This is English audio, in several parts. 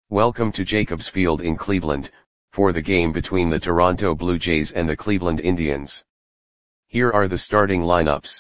Welcome to Jacobs Field in Cleveland, for the game between the Toronto Blue Jays and the Cleveland Indians. Here are the starting lineups.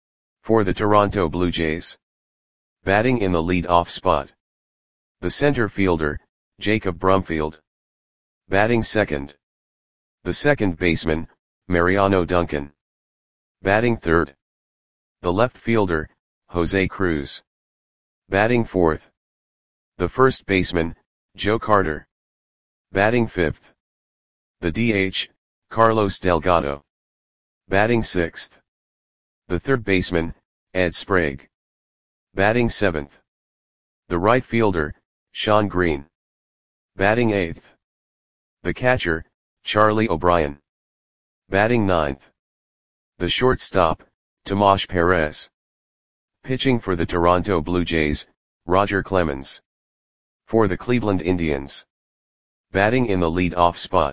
For the Toronto Blue Jays. Batting in the lead-off spot. The center fielder, Jacob Brumfield. Batting second. The second baseman, Mariano Duncan. Batting third. The left fielder, Jose Cruz. Batting fourth. The first baseman, Joe Carter. Batting fifth. The DH, Carlos Delgado. Batting sixth. The third baseman, Ed Sprague. Batting seventh. The right fielder, Shawn Green. Batting eighth. The catcher, Charlie O'Brien. Batting ninth. The shortstop, Tomas Perez. Pitching for the Toronto Blue Jays, Roger Clemens. For the Cleveland Indians. Batting in the lead-off spot.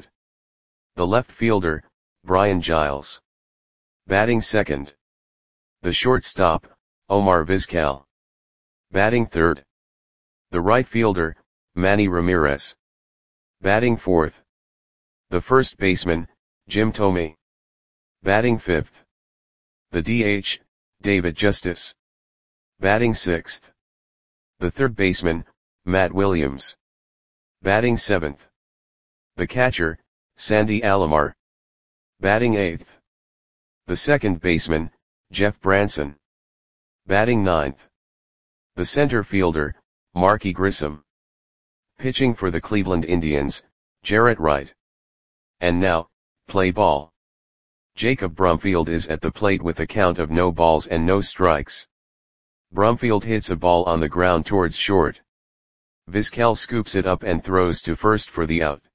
The left fielder, Brian Giles. Batting second. The shortstop, Omar Vizquel. Batting third. The right fielder, Manny Ramirez. Batting fourth. The first baseman, Jim Thome. Batting fifth. The DH, David Justice. Batting sixth. The third baseman, Matt Williams. Batting seventh. The catcher, Sandy Alomar. Batting eighth. The second baseman, Jeff Branson. Batting ninth. The center fielder, Marky Grissom. Pitching for the Cleveland Indians, Jarrett Wright. And now, play ball. Jacob Brumfield is at the plate with a count of no balls and no strikes. Brumfield hits a ball on the ground towards short. Vizquel scoops it up and throws to first for the out.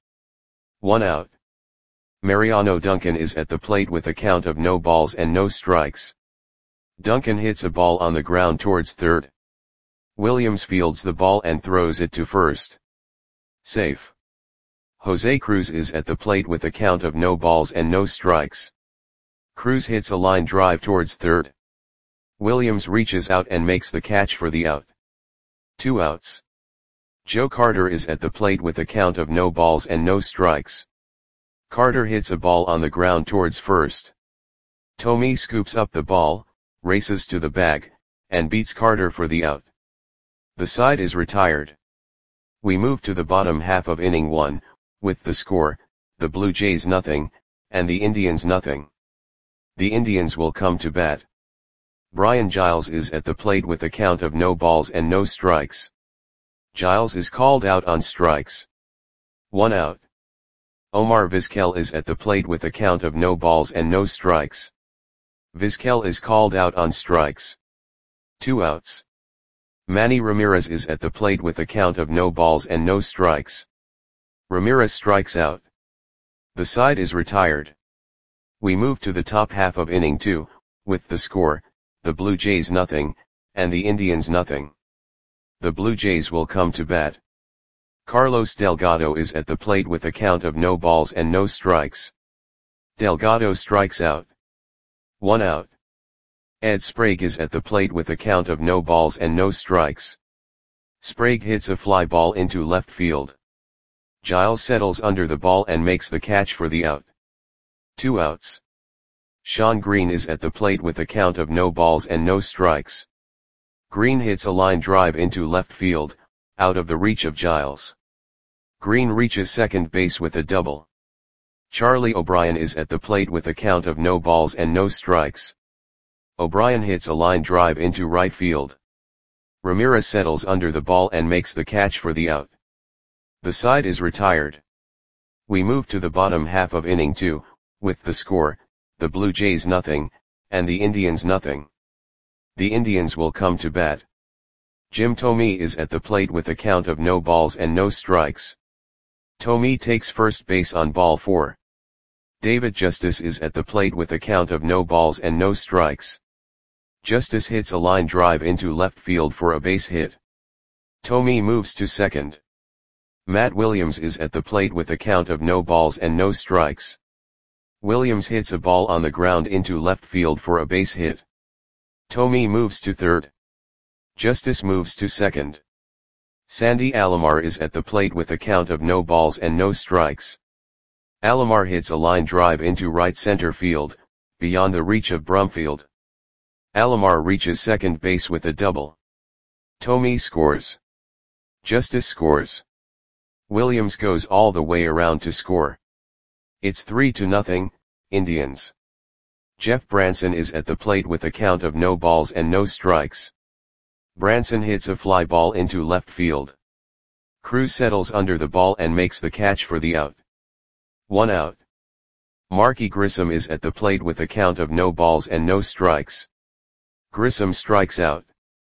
1 out. Mariano Duncan is at the plate with a count of no balls and no strikes. Duncan hits a ball on the ground towards third. Williams fields the ball and throws it to first. Safe. Jose Cruz is at the plate with a count of no balls and no strikes. Cruz hits a line drive towards third. Williams reaches out and makes the catch for the out. 2 outs. Joe Carter is at the plate with a count of no balls and no strikes. Carter hits a ball on the ground towards first. Thome scoops up the ball, races to the bag, and beats Carter for the out. The side is retired. We move to the bottom half of inning 1, with the score, the Blue Jays 0, and the Indians 0. The Indians will come to bat. Brian Giles is at the plate with a count of no balls and no strikes. Giles is called out on strikes. 1 out. Omar Vizquel is at the plate with a count of no balls and no strikes. Vizquel is called out on strikes. 2 outs. Manny Ramirez is at the plate with a count of no balls and no strikes. Ramirez strikes out. The side is retired. We move to the top half of inning 2, with the score, the Blue Jays 0, and the Indians 0. The Blue Jays will come to bat. Carlos Delgado is at the plate with a count of no balls and no strikes. Delgado strikes out. 1 out. Ed Sprague is at the plate with a count of no balls and no strikes. Sprague hits a fly ball into left field. Giles settles under the ball and makes the catch for the out. 2 outs. Shawn Green is at the plate with a count of no balls and no strikes. Green hits a line drive into left field, out of the reach of Giles. Green reaches second base with a double. Charlie O'Brien is at the plate with a count of no balls and no strikes. O'Brien hits a line drive into right field. Ramirez settles under the ball and makes the catch for the out. The side is retired. We move to the bottom half of inning 2, with the score, the Blue Jays 0, and the Indians 0. The Indians will come to bat. Jim Thome is at the plate with a count of no balls and no strikes. Thome takes first base on ball 4. David Justice is at the plate with a count of no balls and no strikes. Justice hits a line drive into left field for a base hit. Thome moves to second. Matt Williams is at the plate with a count of no balls and no strikes. Williams hits a ball on the ground into left field for a base hit. Thome moves to third. Justice moves to second. Sandy Alomar is at the plate with a count of no balls and no strikes. Alomar hits a line drive into right center field, beyond the reach of Brumfield. Alomar reaches second base with a double. Thome scores. Justice scores. Williams goes all the way around to score. It's 3-0, Indians. Jeff Branson is at the plate with a count of no balls and no strikes. Branson hits a fly ball into left field. Cruz settles under the ball and makes the catch for the out. 1 out. Marky Grissom is at the plate with a count of no balls and no strikes. Grissom strikes out.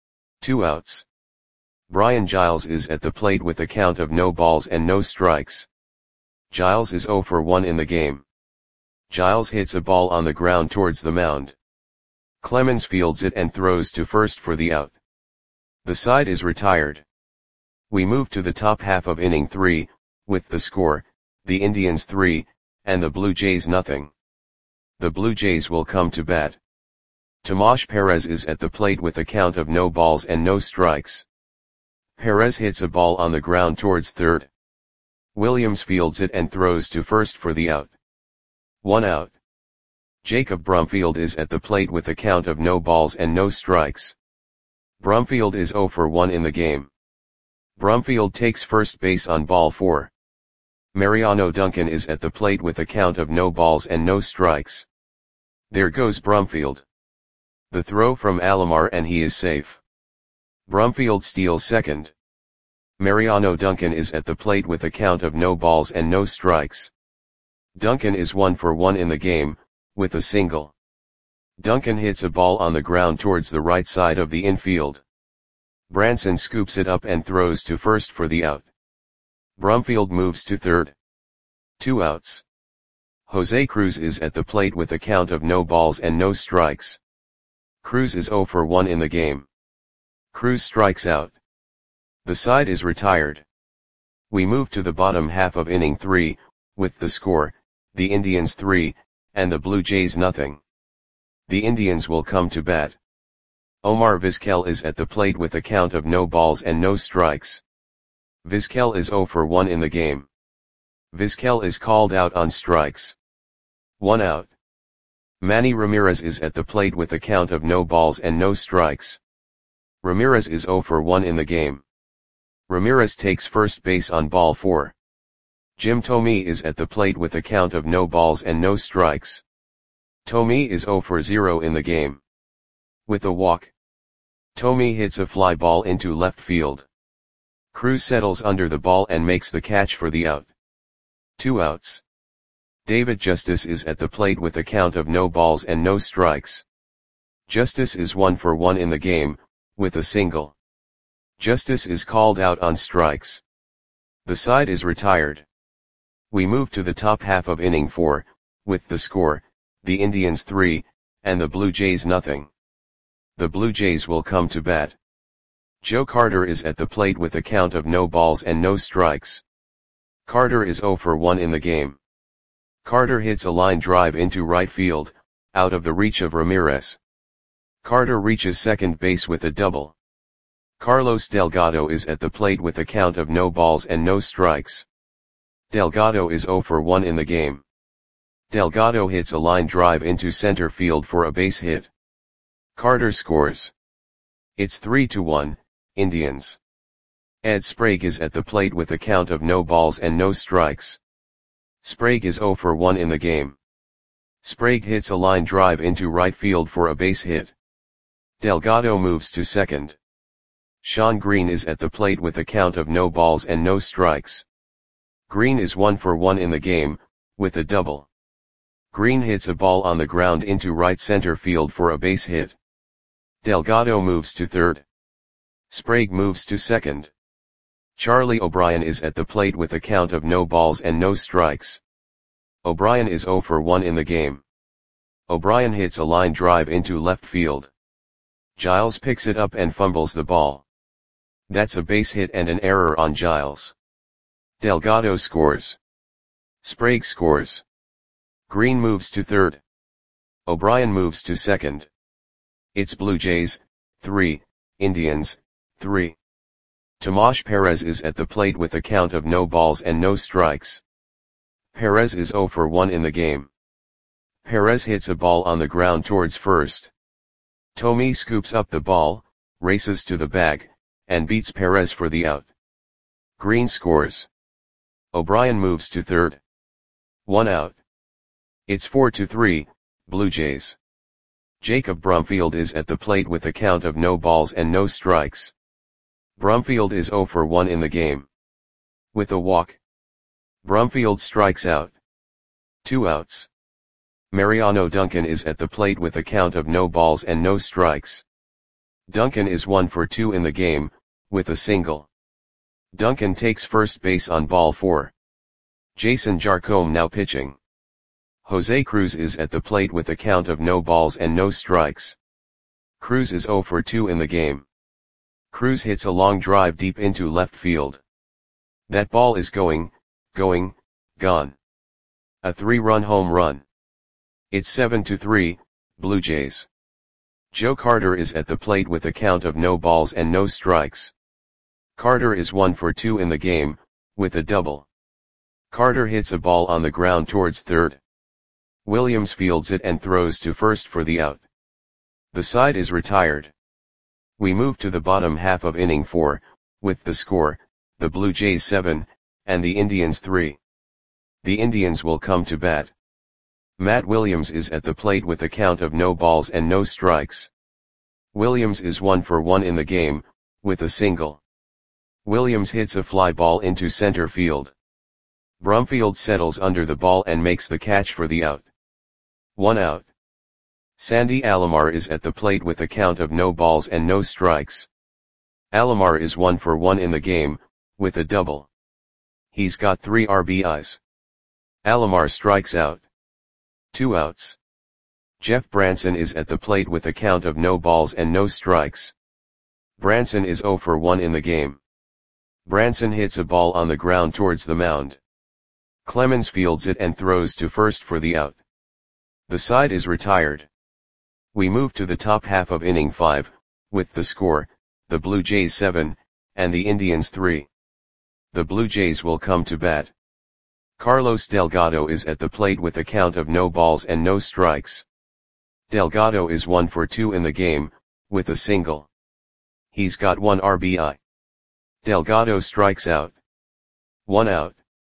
2 outs. Brian Giles is at the plate with a count of no balls and no strikes. Giles is 0 for 1 in the game. Giles hits a ball on the ground towards the mound. Clemens fields it and throws to first for the out. The side is retired. We move to the top half of inning 3, with the score, the Indians 3, and the Blue Jays nothing. The Blue Jays will come to bat. Tomas Perez is at the plate with a count of no balls and no strikes. Perez hits a ball on the ground towards third. Williams fields it and throws to first for the out. 1 out. Jacob Brumfield is at the plate with a count of no balls and no strikes. Brumfield is 0 for 1 in the game. Brumfield takes first base on ball 4. Mariano Duncan is at the plate with a count of no balls and no strikes. There goes Brumfield. The throw from Alomar and he is safe. Brumfield steals second. Mariano Duncan is at the plate with a count of no balls and no strikes. Duncan is 1 for 1 in the game, with a single. Duncan hits a ball on the ground towards the right side of the infield. Branson scoops it up and throws to first for the out. Brumfield moves to third. 2 outs. Jose Cruz is at the plate with a count of no balls and no strikes. Cruz is 0 for 1 in the game. Cruz strikes out. The side is retired. We move to the bottom half of inning 3, with the score, the Indians 3, and the Blue Jays nothing. The Indians will come to bat. Omar Vizquel is at the plate with a count of no balls and no strikes. Vizquel is 0 for 1 in the game. Vizquel is called out on strikes. 1 out. Manny Ramirez is at the plate with a count of no balls and no strikes. Ramirez is 0 for 1 in the game. Ramirez takes first base on ball 4. Jim Thome is at the plate with a count of no balls and no strikes. Thome is 0 for 0 in the game. With a walk, Thome hits a fly ball into left field. Cruz settles under the ball and makes the catch for the out. 2 outs. David Justice is at the plate with a count of no balls and no strikes. Justice is 1 for 1 in the game, with a single. Justice is called out on strikes. The side is retired. We move to the top half of inning 4, with the score, the Indians 3, and the Blue Jays nothing. The Blue Jays will come to bat. Joe Carter is at the plate with a count of no balls and no strikes. Carter is 0 for 1 in the game. Carter hits a line drive into right field, out of the reach of Ramirez. Carter reaches second base with a double. Carlos Delgado is at the plate with a count of no balls and no strikes. Delgado is 0 for 1 in the game. Delgado hits a line drive into center field for a base hit. Carter scores. It's 3-1, Indians. Ed Sprague is at the plate with a count of no balls and no strikes. Sprague is 0 for 1 in the game. Sprague hits a line drive into right field for a base hit. Delgado moves to second. Sean Green is at the plate with a count of no balls and no strikes. Green is 1 for 1 in the game, with a double. Green hits a ball on the ground into right center field for a base hit. Delgado moves to third. Sprague moves to second. Charlie O'Brien is at the plate with a count of no balls and no strikes. O'Brien is 0 for 1 in the game. O'Brien hits a line drive into left field. Giles picks it up and fumbles the ball. That's a base hit and an error on Giles. Delgado scores. Sprague scores. Green moves to third. O'Brien moves to second. It's Blue Jays, 3, Indians, 3. Tomas Perez is at the plate with a count of no balls and no strikes. Perez is 0 for 1 in the game. Perez hits a ball on the ground towards first. Thome scoops up the ball, races to the bag, and beats Perez for the out. Green scores. O'Brien moves to third. 1 out. It's 4-3, Blue Jays. Jacob Brumfield is at the plate with a count of no balls and no strikes. Brumfield is 0 for 1 in the game. With a walk, Brumfield strikes out. 2 outs. Mariano Duncan is at the plate with a count of no balls and no strikes. Duncan is 1 for 2 in the game, with a single. Duncan takes first base on ball 4. Jason Jarcombe now pitching. Jose Cruz is at the plate with a count of no balls and no strikes. Cruz is 0 for 2 in the game. Cruz hits a long drive deep into left field. That ball is gone. A 3-run home run. It's 7-3, Blue Jays. Joe Carter is at the plate with a count of no balls and no strikes. Carter is 1 for 2 in the game, with a double. Carter hits a ball on the ground towards third. Williams fields it and throws to first for the out. The side is retired. We move to the bottom half of inning 4, with the score, the Blue Jays 7, and the Indians 3. The Indians will come to bat. Matt Williams is at the plate with a count of no balls and no strikes. Williams is 1 for 1 in the game, with a single. Williams hits a fly ball into center field. Brumfield settles under the ball and makes the catch for the out. 1 out. Sandy Alomar is at the plate with a count of no balls and no strikes. Alomar is 1 for 1 in the game, with a double. He's got 3 RBIs. Alomar strikes out. 2 outs. Jeff Branson is at the plate with a count of no balls and no strikes. Branson is 0 for 1 in the game. Branson hits a ball on the ground towards the mound. Clemens fields it and throws to first for the out. The side is retired. We move to the top half of inning 5, with the score, the Blue Jays 7, and the Indians 3. The Blue Jays will come to bat. Carlos Delgado is at the plate with a count of no balls and no strikes. Delgado is 1 for 2 in the game, with a single. He's got 1 RBI. Delgado strikes out. 1 out.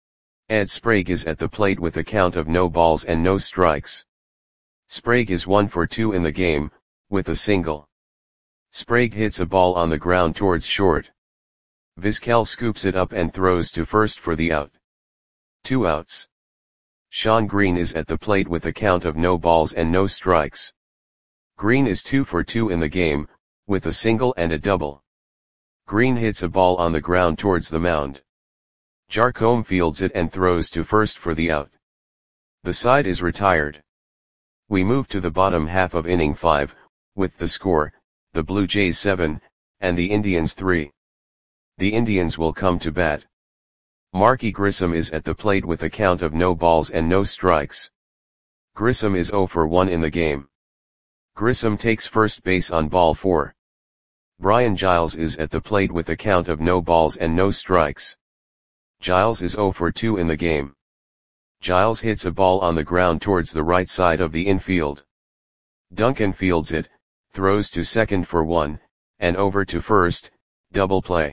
Ed Sprague is at the plate with a count of no balls and no strikes. Sprague is 1 for 2 in the game, with a single. Sprague hits a ball on the ground towards short. Vizquel scoops it up and throws to first for the out. 2 outs. Sean Green is at the plate with a count of no balls and no strikes. Green is 2 for 2 in the game, with a single and a double. Green hits a ball on the ground towards the mound. Jarcombe fields it and throws to first for the out. The side is retired. We move to the bottom half of inning 5, with the score, the Blue Jays 7, and the Indians 3. The Indians will come to bat. Marky Grissom is at the plate with a count of no balls and no strikes. Grissom is 0 for 1 in the game. Grissom takes first base on ball 4. Brian Giles is at the plate with a count of no balls and no strikes. Giles is 0 for 2 in the game. Giles hits a ball on the ground towards the right side of the infield. Duncan fields it, throws to second for 1, and over to first, double play.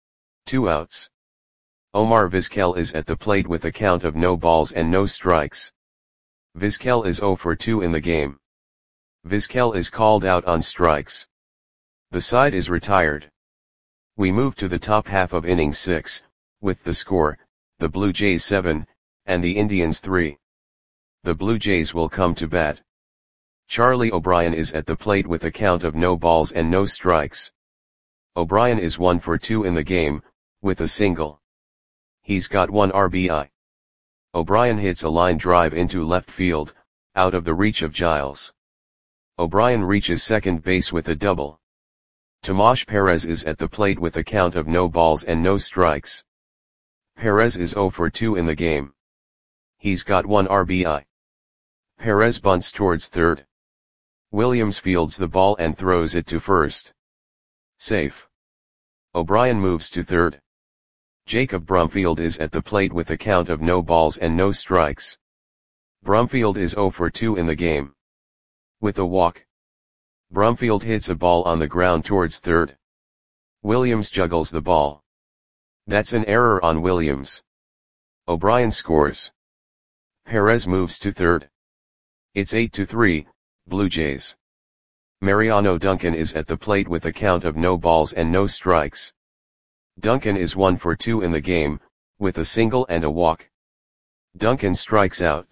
2 outs. Omar Vizquel is at the plate with a count of no balls and no strikes. Vizquel is 0 for 2 in the game. Vizquel is called out on strikes. The side is retired. We move to the top half of inning 6, with the score, the Blue Jays 7, and the Indians 3. The Blue Jays will come to bat. Charlie O'Brien is at the plate with a count of no balls and no strikes. O'Brien is 1 for 2 in the game, with a single. He's got 1 RBI. O'Brien hits a line drive into left field, out of the reach of Giles. O'Brien reaches second base with a double. Tomas Perez is at the plate with a count of no balls and no strikes. Perez is 0 for 2 in the game. He's got 1 RBI. Perez bunts towards third. Williams fields the ball and throws it to first. Safe. O'Brien moves to third. Jacob Brumfield is at the plate with a count of no balls and no strikes. Brumfield is 0 for 2 in the game. With a walk, Brumfield hits a ball on the ground towards third. Williams juggles the ball. That's an error on Williams. O'Brien scores. Perez moves to third. It's 8-3, Blue Jays. Mariano Duncan is at the plate with a count of no balls and no strikes. Duncan is 1 for 2 in the game, with a single and a walk. Duncan strikes out.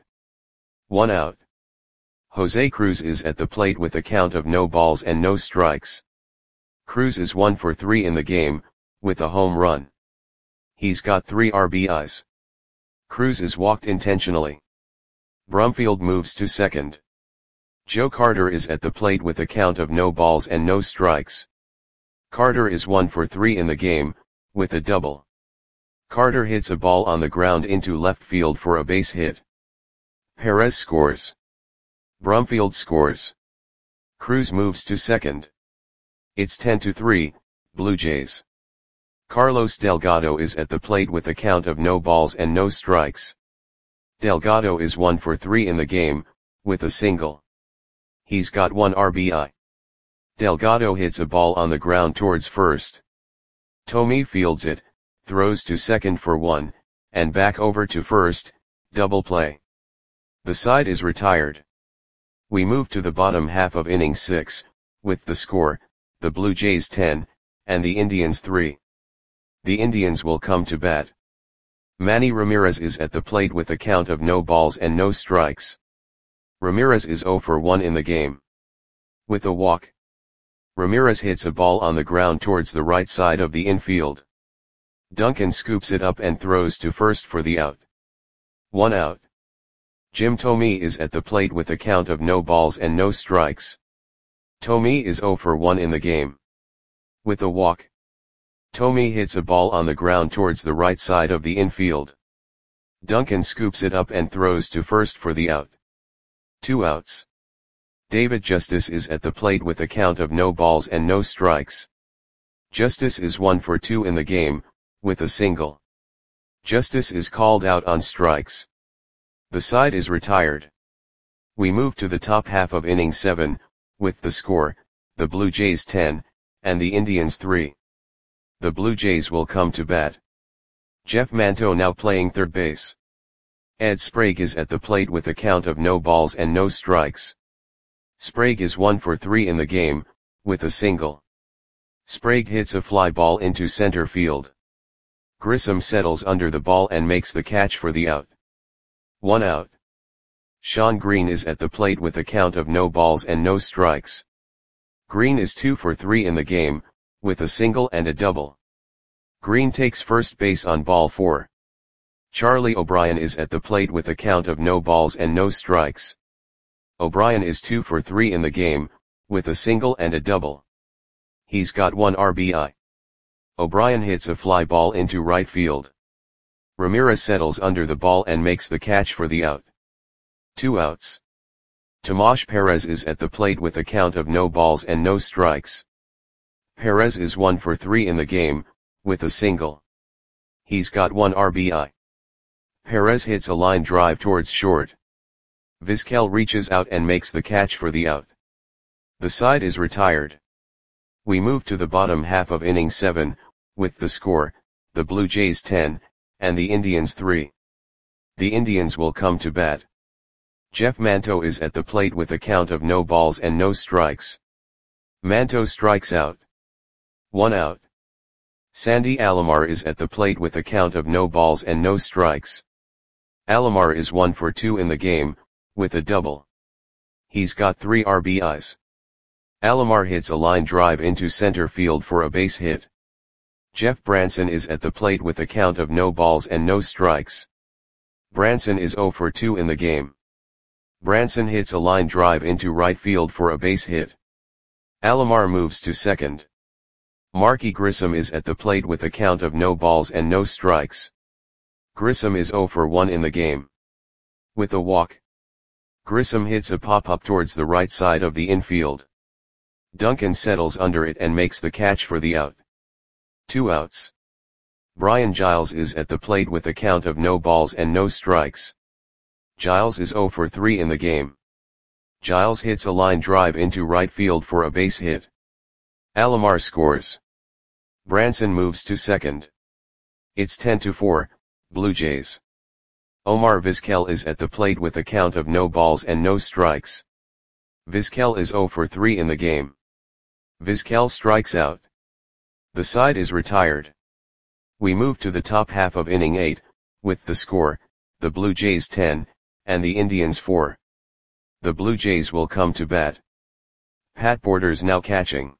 1 out. Jose Cruz is at the plate with a count of no balls and no strikes. Cruz is 1 for 3 in the game, with a home run. He's got 3 RBIs. Cruz is walked intentionally. Brumfield moves to second. Joe Carter is at the plate with a count of no balls and no strikes. Carter is 1 for 3 in the game, with a double. Carter hits a ball on the ground into left field for a base hit. Perez scores. Brumfield scores. Cruz moves to second. It's 10-3, Blue Jays. Carlos Delgado is at the plate with a count of no balls and no strikes. Delgado is 1 for 3 in the game, with a single. He's got 1 RBI. Delgado hits a ball on the ground towards first. Thome fields it, throws to second for 1, and back over to first, double play. The side is retired. We move to the bottom half of inning 6, with the score, the Blue Jays 10, and the Indians 3. The Indians will come to bat. Manny Ramirez is at the plate with a count of no balls and no strikes. Ramirez is 0 for 1 in the game. With a walk, Ramirez hits a ball on the ground towards the right side of the infield. Duncan scoops it up and throws to first for the out. 1 out. Jim Thome is at the plate with a count of no balls and no strikes. Thome is 0 for 1 in the game. With a walk, Thome hits a ball on the ground towards the right side of the infield. Duncan scoops it up and throws to first for the out. 2 outs. David Justice is at the plate with a count of no balls and no strikes. Justice is 1 for 2 in the game, with a single. Justice is called out on strikes. The side is retired. We move to the top half of inning 7, with the score, the Blue Jays 10, and the Indians 3. The Blue Jays will come to bat. Jeff Manto now playing third base. Ed Sprague is at the plate with a count of no balls and no strikes. Sprague is 1 for 3 in the game, with a single. Sprague hits a fly ball into center field. Grissom settles under the ball and makes the catch for the out. 1 out. Sean Green is at the plate with a count of no balls and no strikes. Green is 2 for 3 in the game, with a single and a double. Green takes first base on ball 4. Charlie O'Brien is at the plate with a count of no balls and no strikes. O'Brien is 2 for 3 in the game, with a single and a double. He's got 1 RBI. O'Brien hits a fly ball into right field. Ramirez settles under the ball and makes the catch for the out. 2 outs. Tomas Perez is at the plate with a count of no balls and no strikes. Perez is 1 for 3 in the game, with a single. He's got 1 RBI. Perez hits a line drive towards short. Vizquel reaches out and makes the catch for the out. The side is retired. We move to the bottom half of inning 7, with the score, the Blue Jays 10, and the Indians 3. The Indians will come to bat. Jeff Manto is at the plate with a count of no balls and no strikes. Manto strikes out. 1 out. Sandy Alomar is at the plate with a count of no balls and no strikes. Alomar is 1 for 2 in the game, with a double. He's got 3 RBIs. Alomar hits a line drive into center field for a base hit. Jeff Branson is at the plate with a count of no balls and no strikes. Branson is 0 for 2 in the game. Branson hits a line drive into right field for a base hit. Alomar moves to second. Marky Grissom is at the plate with a count of no balls and no strikes. Grissom is 0 for 1 in the game. With a walk, Grissom hits a pop-up towards the right side of the infield. Duncan settles under it and makes the catch for the out. 2 outs. Brian Giles is at the plate with a count of no balls and no strikes. Giles is 0 for 3 in the game. Giles hits a line drive into right field for a base hit. Alomar scores. Branson moves to second. It's 10-4, Blue Jays. Omar Vizquel is at the plate with a count of no balls and no strikes. Vizquel is 0 for 3 in the game. Vizquel strikes out. The side is retired. We move to the top half of inning 8, with the score, the Blue Jays 10, and the Indians 4. The Blue Jays will come to bat. Pat Borders now catching.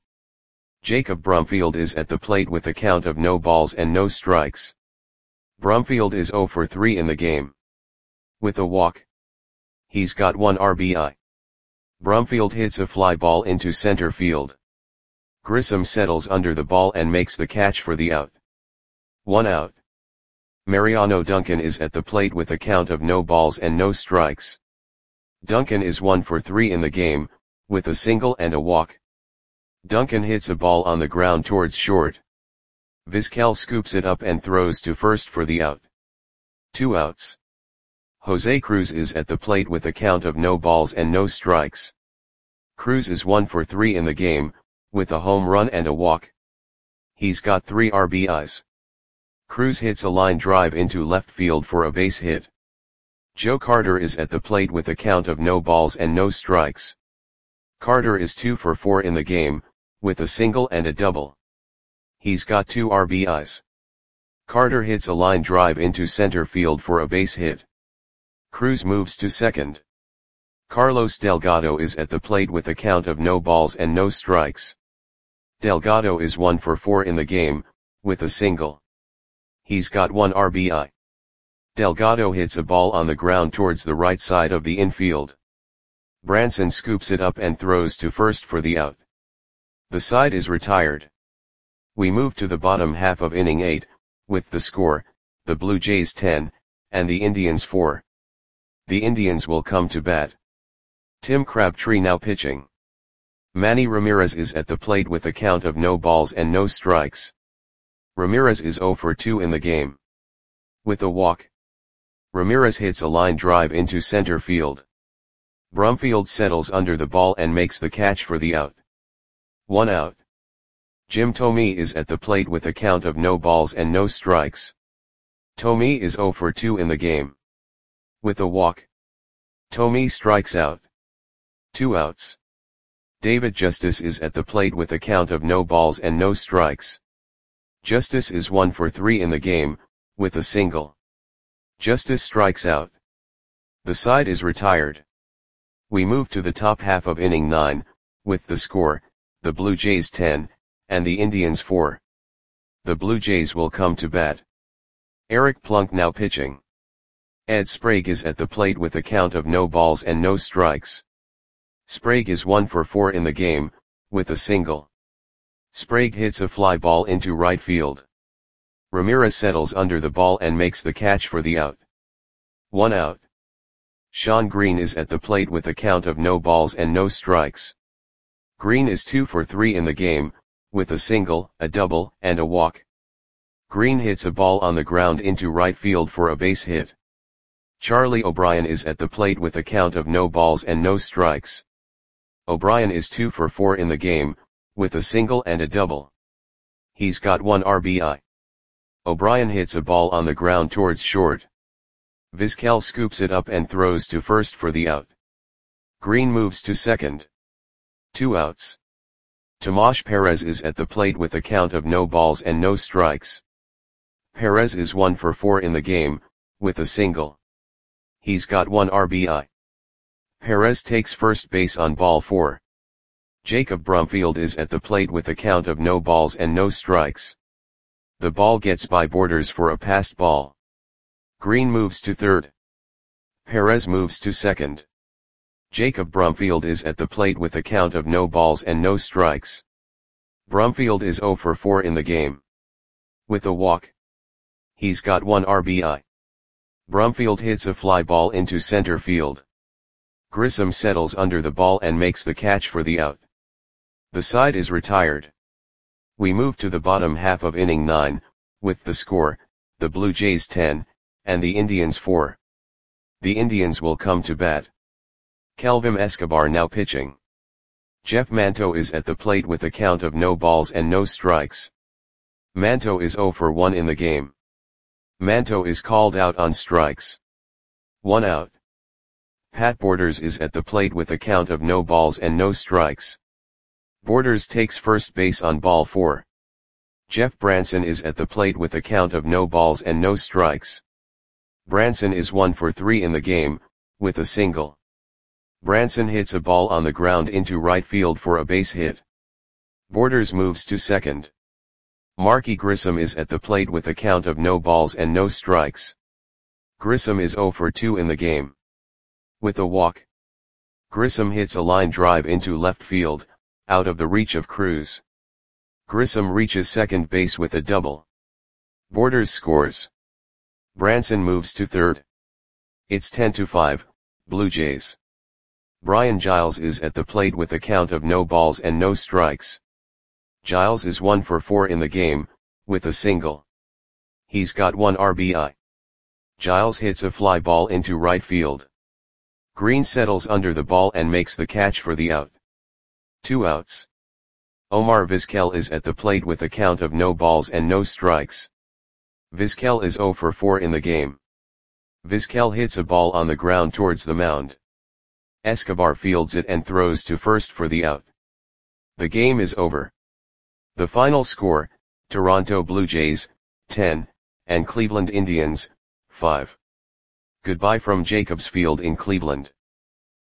Jacob Brumfield is at the plate with a count of no balls and no strikes. Brumfield is 0 for 3 in the game. With a walk. He's got 1 RBI. Brumfield hits a fly ball into center field. Grissom settles under the ball and makes the catch for the out. 1 out. Mariano Duncan is at the plate with a count of no balls and no strikes. Duncan is 1 for 3 in the game, with a single and a walk. Duncan hits a ball on the ground towards short. Vizquel scoops it up and throws to first for the out. 2 outs. Jose Cruz is at the plate with a count of no balls and no strikes. Cruz is 1 for 3 in the game, with a home run and a walk. He's got 3 RBIs. Cruz hits a line drive into left field for a base hit. Joe Carter is at the plate with a count of no balls and no strikes. Carter is 2 for 4 in the game, with a single and a double. He's got 2 RBIs. Carter hits a line drive into center field for a base hit. Cruz moves to second. Carlos Delgado is at the plate with a count of no balls and no strikes. Delgado is 1 for 4 in the game, with a single. He's got 1 RBI. Delgado hits a ball on the ground towards the right side of the infield. Branson scoops it up and throws to first for the out. The side is retired. We move to the bottom half of inning 8, with the score, the Blue Jays 10, and the Indians 4. The Indians will come to bat. Tim Crabtree now pitching. Manny Ramirez is at the plate with a count of no balls and no strikes. Ramirez is 0 for 2 in the game. With a walk. Ramirez hits a line drive into center field. Brumfield settles under the ball and makes the catch for the out. 1 out. Jim Thome is at the plate with a count of no balls and no strikes. Thome is 0 for 2 in the game. With a walk. Thome strikes out. 2 outs. David Justice is at the plate with a count of no balls and no strikes. Justice is 1 for 3 in the game, with a single. Justice strikes out. The side is retired. We move to the top half of inning 9, with the score, the Blue Jays 10, and the Indians 4. The Blue Jays will come to bat. Eric Plunk now pitching. Ed Sprague is at the plate with a count of no balls and no strikes. Sprague is 1 for 4 in the game, with a single. Sprague hits a fly ball into right field. Ramirez settles under the ball and makes the catch for the out. 1 out. Sean Green is at the plate with a count of no balls and no strikes. Green is 2 for 3 in the game, with a single, a double, and a walk. Green hits a ball on the ground into right field for a base hit. Charlie O'Brien is at the plate with a count of no balls and no strikes. O'Brien is 2 for 4 in the game, with a single and a double. He's got 1 RBI. O'Brien hits a ball on the ground towards short. Vizquel scoops it up and throws to first for the out. Green moves to second. 2 outs. Tomas Perez is at the plate with a count of no balls and no strikes. Perez is 1 for 4 in the game, with a single. He's got 1 RBI. Perez takes first base on ball 4. Jacob Brumfield is at the plate with a count of no balls and no strikes. The ball gets by Borders for a passed ball. Green moves to third. Perez moves to second. Jacob Brumfield is at the plate with a count of no balls and no strikes. Brumfield is 0 for 4 in the game. With a walk. He's got 1 RBI. Brumfield hits a fly ball into center field. Grissom settles under the ball and makes the catch for the out. The side is retired. We move to the bottom half of inning 9, with the score, the Blue Jays 10, and the Indians 4. The Indians will come to bat. Kelvin Escobar now pitching. Jeff Manto is at the plate with a count of no balls and no strikes. Manto is 0 for 1 in the game. Manto is called out on strikes. 1 out. Pat Borders is at the plate with a count of no balls and no strikes. Borders takes first base on ball 4. Jeff Branson is at the plate with a count of no balls and no strikes. Branson is 1 for 3 in the game, with a single. Branson hits a ball on the ground into right field for a base hit. Borders moves to second. Marky Grissom is at the plate with a count of no balls and no strikes. Grissom is 0 for 2 in the game. With a walk. Grissom hits a line drive into left field, out of the reach of Cruz. Grissom reaches second base with a double. Borders scores. Branson moves to third. It's 10-5, Blue Jays. Brian Giles is at the plate with a count of no balls and no strikes. Giles is 1 for 4 in the game, with a single. He's got 1 RBI. Giles hits a fly ball into right field. Green settles under the ball and makes the catch for the out. 2 outs. Omar Vizquel is at the plate with a count of no balls and no strikes. Vizquel is 0 for 4 in the game. Vizquel hits a ball on the ground towards the mound. Escobar fields it and throws to first for the out. The game is over. The final score, Toronto Blue Jays, 10, and Cleveland Indians, 5. Goodbye from Jacobs Field in Cleveland.